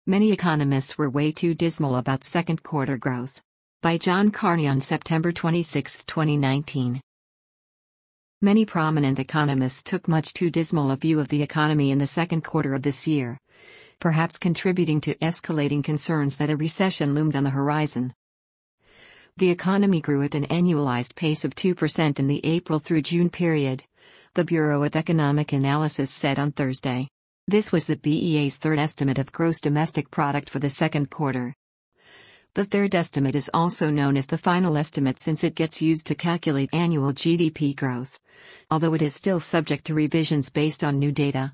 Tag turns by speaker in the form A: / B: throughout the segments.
A: Many economists were way too dismal about second quarter growth. By John Carney on September 26, 2019. Many prominent economists took much too dismal a view of the economy in the second quarter of this year, perhaps contributing to escalating concerns that a recession loomed on the horizon. The economy grew at an annualized pace of 2% in the April through June period, the Bureau of Economic Analysis said on Thursday. This was the BEA's third estimate of gross domestic product for the second quarter. The third estimate is also known as the final estimate since it gets used to calculate annual GDP growth, although it is still subject to revisions based on new data.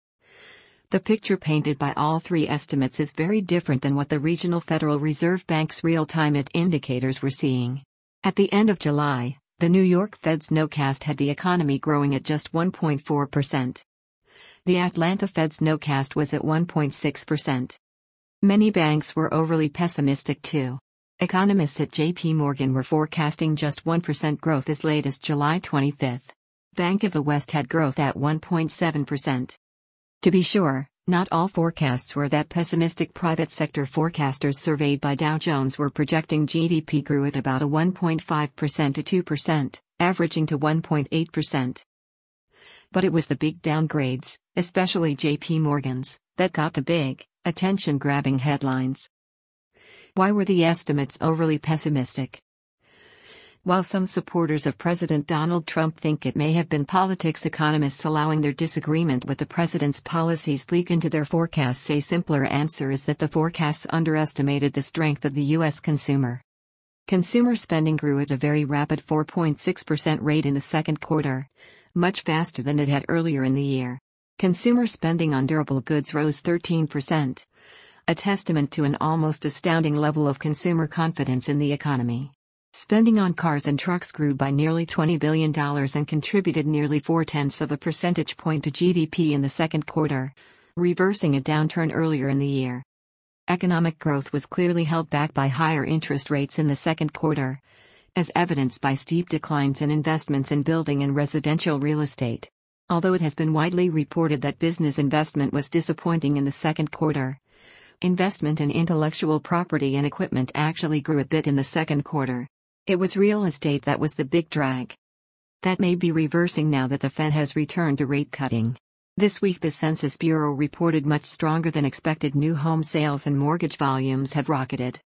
A: The picture painted by all three estimates is very different than what the regional Federal Reserve Bank's real-time indicators were seeing. At the end of July, the New York Fed's nowcast had the economy growing at just 1.4%. The Atlanta Fed's nowcast was at 1.6%. Many banks were overly pessimistic too. Economists at J.P. Morgan were forecasting just 1% growth as late as July 25. Bank of the West had growth at 1.7%. To be sure, not all forecasts were that pessimistic. Private sector forecasters surveyed by Dow Jones were projecting GDP grew at about a 1.5% to 2%, averaging to 1.8%. But it was the big downgrades, especially J.P. Morgan's, that got the big, attention-grabbing headlines. Why were the estimates overly pessimistic? While some supporters of President Donald Trump think it may have been politics, economists allowing their disagreement with the president's policies leak into their forecasts. A simpler answer is that the forecasts underestimated the strength of the U.S. consumer. Consumer spending grew at a very rapid 4.6% rate in the second quarter, much faster than it had earlier in the year. Consumer spending on durable goods rose 13%, a testament to an almost astounding level of consumer confidence in the economy. Spending on cars and trucks grew by nearly $20 billion and contributed nearly 0.4 of a percentage point to GDP in the second quarter, reversing a downturn earlier in the year. Economic growth was clearly held back by higher interest rates in the second quarter, as evidenced by steep declines in investments in building and residential real estate. Although it has been widely reported that business investment was disappointing in the second quarter, investment in intellectual property and equipment actually grew a bit in the second quarter. It was real estate that was the big drag. That may be reversing now that the Fed has returned to rate cutting. This week the Census Bureau reported much stronger than expected new home sales and mortgage volumes have rocketed.